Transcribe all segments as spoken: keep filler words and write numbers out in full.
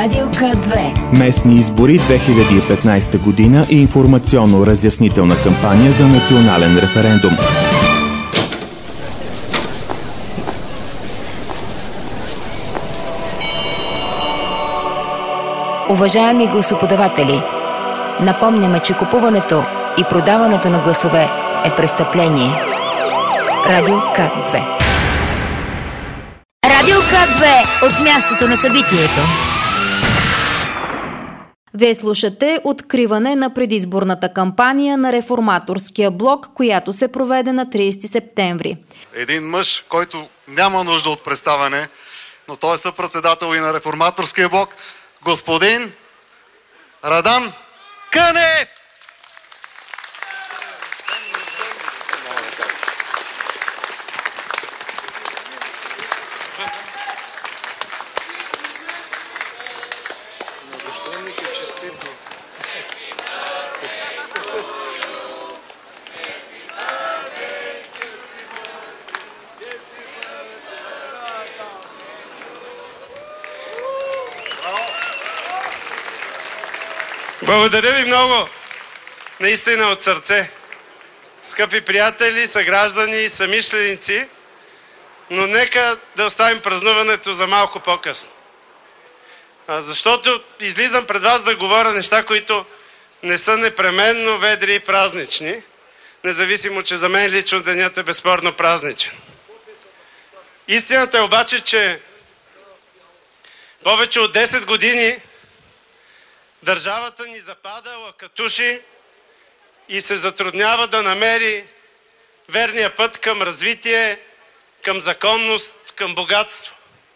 Радио К две. Местни избори две хиляди и петнайсета година и информационно-разяснителна кампания за национален референдум. Уважаеми гласоподаватели, напомняме, че купуването и продаването на гласове е престъпление. Радио К две. Радио К две от мястото на събитието. Вие слушате откриване на предизборната кампания на Реформаторския блок, която се проведе на трийсети септември. Един мъж, който няма нужда от представяне, но той е съпредседател и на Реформаторския блок, господин Радан Кънев! Благодаря ви много, наистина от сърце, скъпи приятели, съграждани, съмишленици, но нека да оставим празнуването за малко по-късно. Защото излизам пред вас да говоря неща, които не са непременно ведри и празнични, независимо, че за мен лично денят е безспорно празничен. Истината е обаче, че повече от десет години държавата ни запада, лакатуши и се затруднява да намери верния път към развитие, към законност, към богатство.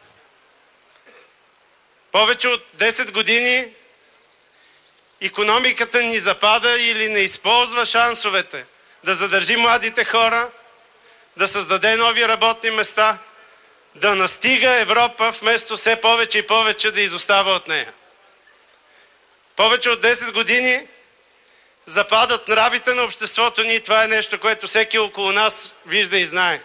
Повече от десет години икономиката ни запада или не използва шансовете да задържи младите хора, да създаде нови работни места, да настига Европа, вместо все повече и повече да изостава от нея. Повече от десет години западат нравите на обществото ни и това е нещо, което всеки около нас вижда и знае.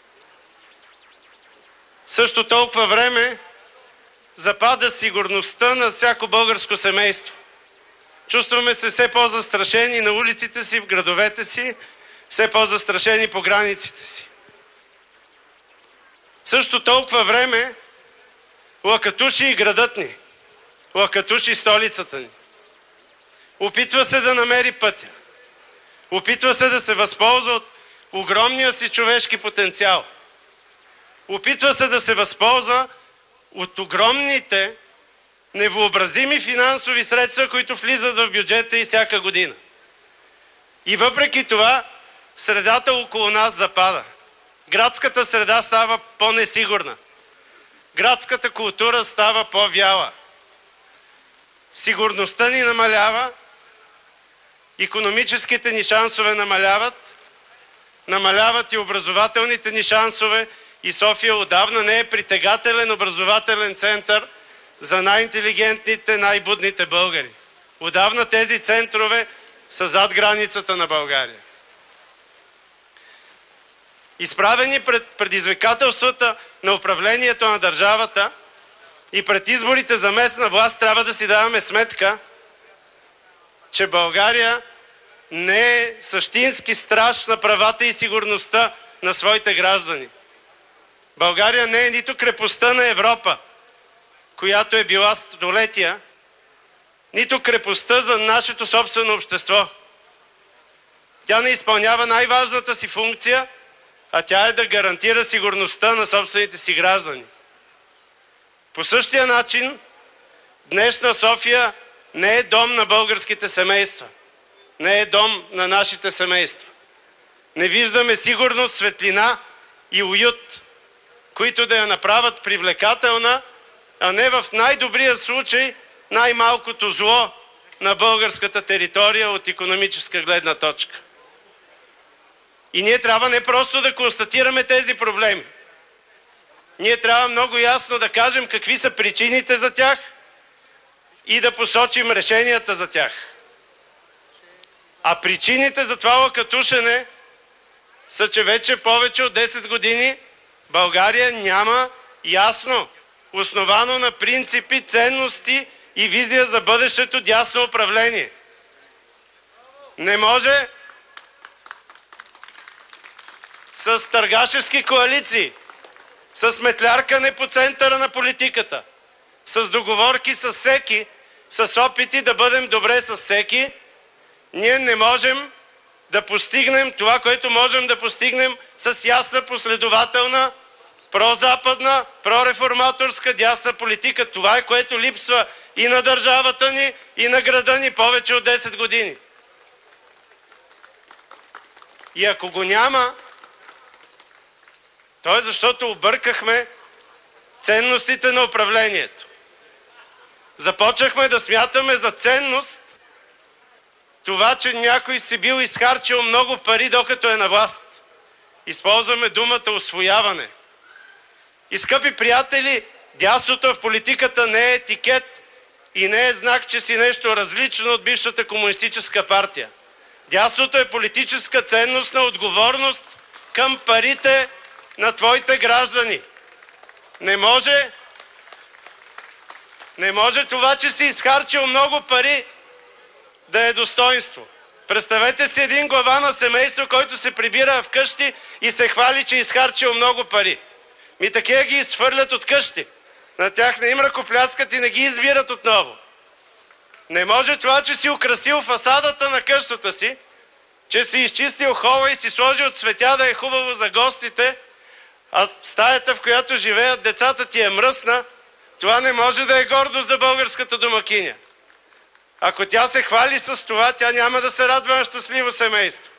Също толкова време запада сигурността на всяко българско семейство. Чувстваме се все по-застрашени на улиците си, в градовете си, все по-застрашени по границите си. Също толкова време лакатуши и градът ни, лакатуши столицата ни. Опитва се да намери пътя. Опитва се да се възползва от огромния си човешки потенциал. Опитва се да се възползва от огромните, невъобразими финансови средства, които влизат в бюджета и всяка година. И въпреки това, средата около нас запада. Градската среда става по-несигурна. Градската култура става по-вяла. Сигурността ни намалява, икономическите ни шансове намаляват, намаляват и образователните ни шансове и София отдавна не е притегателен образователен център за най-интелигентните, най-будните българи. Отдавна тези центрове са зад границата на България. Изправени пред предизвикателствата на управлението на държавата и пред изборите за местна власт трябва да си даваме сметка, че България не е същински страж на правата и сигурността на своите граждани. България не е нито крепостта на Европа, която е била столетия, нито крепостта за нашето собствено общество. Тя не изпълнява най-важната си функция, а тя е да гарантира сигурността на собствените си граждани. По същия начин, днешна София не е дом на българските семейства. Не е дом на нашите семейства. Не виждаме сигурност, светлина и уют, които да я направят привлекателна, а не в най-добрия случай най-малкото зло на българската територия от икономическа гледна точка. И ние трябва не просто да констатираме тези проблеми. Ние трябва много ясно да кажем какви са причините за тях и да посочим решенията за тях. А причините за това лакатушене са, че вече повече от десет години България няма ясно основано на принципи, ценности и визия за бъдещето дясно управление. Не може с търгашески коалиции, с метляркане по центъра на политиката, с договорки с всеки, с опити да бъдем добре с всеки, ние не можем да постигнем това, което можем да постигнем с ясна, последователна, прозападна, прореформаторска, дясна политика. Това е, което липсва и на държавата ни, и на града ни повече от десет години. И ако го няма, то е защото объркахме ценностите на управлението. Започнахме да смятаме за ценност това, че някой си бил изхарчил много пари, докато е на власт. Използваме думата усвояване. И, скъпи приятели, дясното в политиката не е етикет и не е знак, че си нещо различно от бившата комунистическа партия. Дясното е политическа ценност на отговорност към парите на твоите граждани. Не може, не може това, че си изхарчил много пари, да е достоинство. Представете си един глава на семейство, който се прибира вкъщи и се хвали, че изхарчил много пари. Ми такива ги изхвърлят от къщи. На тях не им ръкопляскат и не ги избират отново. Не може това, че си украсил фасадата на къщата си, че си изчистил хола и си сложил цветя да е хубаво за гостите, а стаята, в която живеят децата ти е мръсна, това не може да е гордост за българската домакиня. Ако тя се хвали с това, тя няма да се радва на щастливо семейство.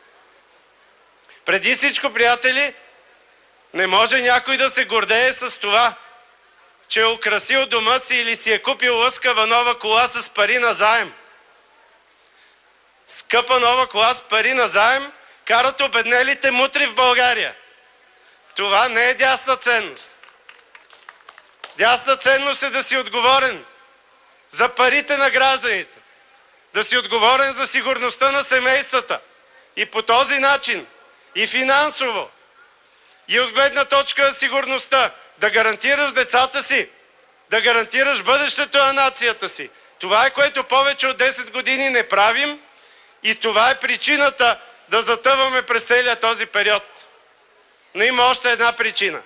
Преди всичко, приятели, не може някой да се гордее с това, че е украсил дома си или си е купил лъскава нова кола с пари на заем. Скъпа нова кола с пари на заем карат обеднелите мутри в България. Това не е дясна ценност. Дясна ценност е да си отговорен за парите на гражданите, да си отговорен за сигурността на семействата и по този начин и финансово, и от гледна точка на сигурността, да гарантираш децата си, да гарантираш бъдещето на нацията си. Това е, което повече от десет години не правим и това е причината да затъваме през целия този период. Но има още една причина.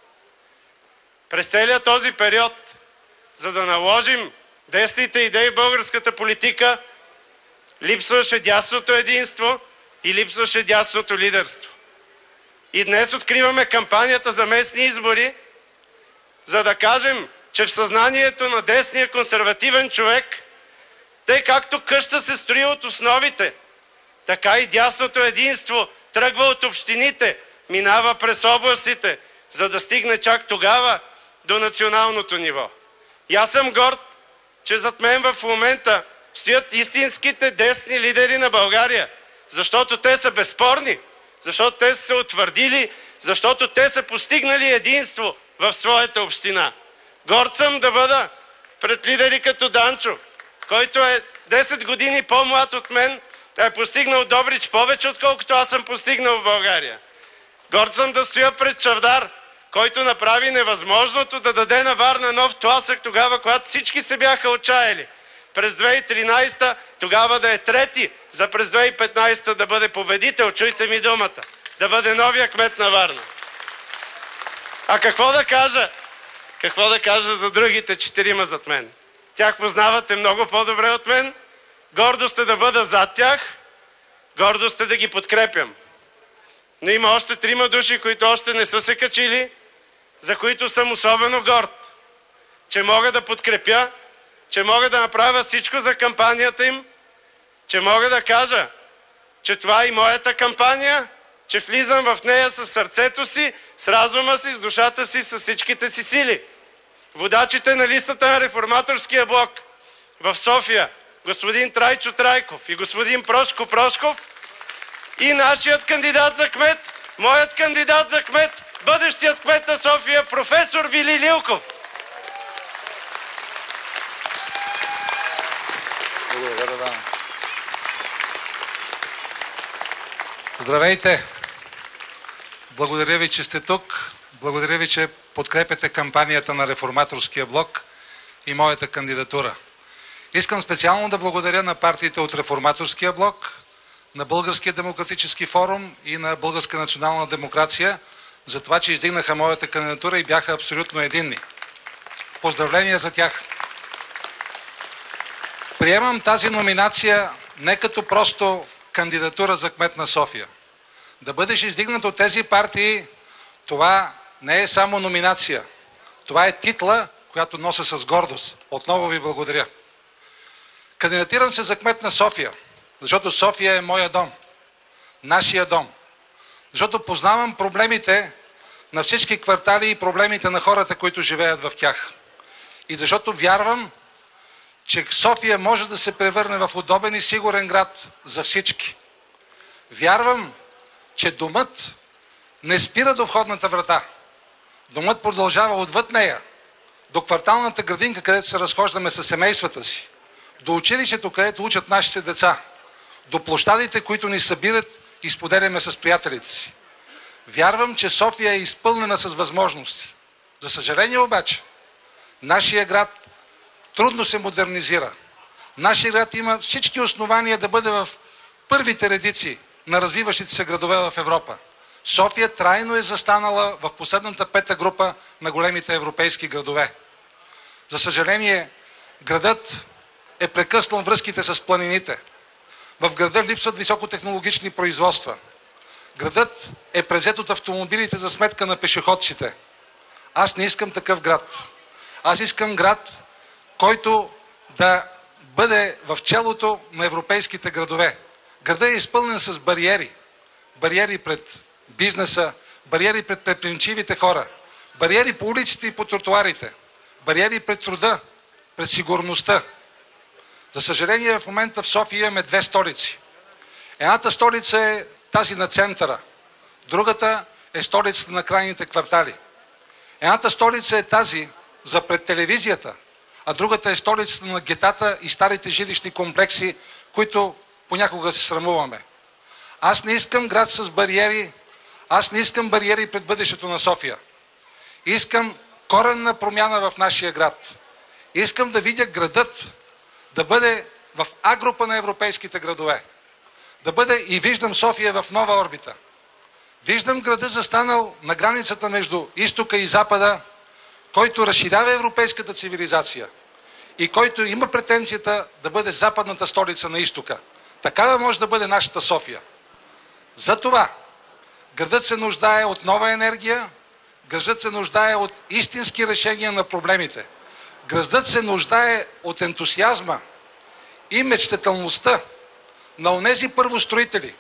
През целия този период, за да наложим десните идеи в българската политика, липсваше дясното единство и липсваше дясното лидерство. И днес откриваме кампанията за местни избори, за да кажем, че в съзнанието на десния консервативен човек, тъй както къща се строи от основите, така и дясното единство тръгва от общините, минава през областите, за да стигне чак тогава до националното ниво. И аз съм горд, че зад мен в момента стоят истинските десни лидери на България, защото те са безспорни, защото те са се утвърдили, защото те са постигнали единство в своята община. Горд съм да бъда пред лидери като Данчо, който е десет години по-млад от мен, е постигнал Добрич повече, отколкото аз съм постигнал в България. Горд съм да стоя пред Чавдар, който направи невъзможното да даде на Варна нов тласък тогава, когато всички се бяха отчаяли. През две хиляди и тринадесета тогава да е трети, за през две хиляди и петнадесета да бъде победител, чуйте ми думата, да бъде новия кмет на Варна. А какво да кажа? Какво да кажа за другите четирима зад мен? Тях познавате много по-добре от мен. Гордост е да бъда зад тях, гордост е да ги подкрепям. Но има още трима души, които още не са се качили, за които съм особено горд, че мога да подкрепя, че мога да направя всичко за кампанията им, че мога да кажа, че това е и моята кампания, че влизам в нея с сърцето си, с разума си, с душата си, с всичките си сили. Водачите на листата на Реформаторския блок в София, господин Трайчо Трайков и господин Прошко Прошков, и нашият кандидат за кмет, моят кандидат за кмет, бъдещият кмет на София, професор Вили Лилков. Здравейте! Благодаря ви, че сте тук. Благодаря ви, че подкрепяте кампанията на Реформаторския блок и моята кандидатура. Искам специално да благодаря на партиите от Реформаторския блок, на Българския демократически форум и на Българска национална демокрация за това, че издигнаха моята кандидатура и бяха абсолютно единни. Поздравления за тях! Приемам тази номинация не като просто кандидатура за кмет на София. Да бъдеш издигнат от тези партии, това не е само номинация. Това е титла, която нося с гордост. Отново ви благодаря. Кандидатирам се за кмет на София, защото София е моя дом, нашия дом. Защото познавам проблемите на всички квартали и проблемите на хората, които живеят в тях. И защото вярвам, че София може да се превърне в удобен и сигурен град за всички. Вярвам, че домът не спира до входната врата. Домът продължава отвъд нея, до кварталната градинка, където се разхождаме със семействата си, до училището, където учат нашите деца, до площадите, които ни събират и споделяме с приятелите си. Вярвам, че София е изпълнена с възможности. За съжаление обаче, нашия град трудно се модернизира. Нашия град има всички основания да бъде в първите редици на развиващите се градове в Европа. София трайно е застанала в последната пета група на големите европейски градове. За съжаление, градът е прекъснал връзките с планините. В града липсват високотехнологични производства. Градът е превзет от автомобилите за сметка на пешеходците. Аз не искам такъв град. Аз искам град, който да бъде в челото на европейските градове. Градът е изпълнен с бариери. Бариери пред бизнеса, бариери пред предприемчивите хора, бариери по улиците и по тротуарите, бариери пред труда, пред сигурността. За съжаление, в момента в София имаме две столици. Едната столица е тази на центъра, другата е столицата на крайните квартали. Едната столица е тази за пред телевизията, а другата е столицата на гетата и старите жилищни комплекси, които понякога се срамуваме. Аз не искам град с бариери, аз не искам бариери пред бъдещето на София. Искам коренна промяна в нашия град. Искам да видя градът да бъде в А група на европейските градове. Да бъде и виждам София в нова орбита. Виждам града застанал на границата между изтока и запада, който разширява европейската цивилизация и който има претенцията да бъде западната столица на изтока. Такава може да бъде нашата София. Затова градът се нуждае от нова енергия, градът се нуждае от истински решения на проблемите. Градът се нуждае от ентусиазма и мечтателността на онези първостроители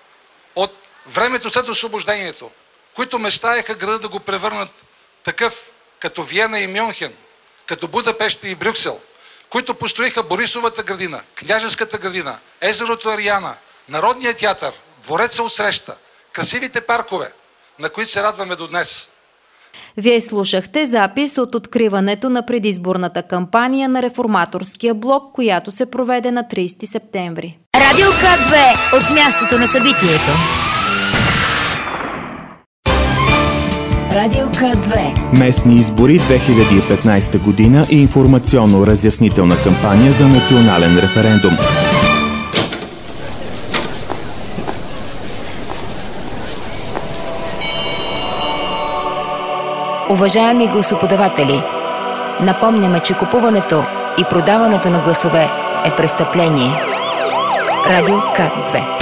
от времето след освобождението, които мечтаеха града да го превърнат такъв като Виена и Мюнхен, като Будапеща и Брюксел, които построиха Борисовата градина, Княжеската градина, езерото Ариана, Народния театър, двореца от среща, красивите паркове, на които се радваме до днес. Вие слушахте запис от откриването на предизборната кампания на Реформаторския блок, която се проведе на тридесети септември. Радио К две от мястото на събитието. Радио К две. Местни избори две хиляди и петнадесета година и информационно-разяснителна кампания за национален референдум. Уважаеми гласоподаватели, напомняме, че купуването и продаването на гласове е престъпление. Радио К две.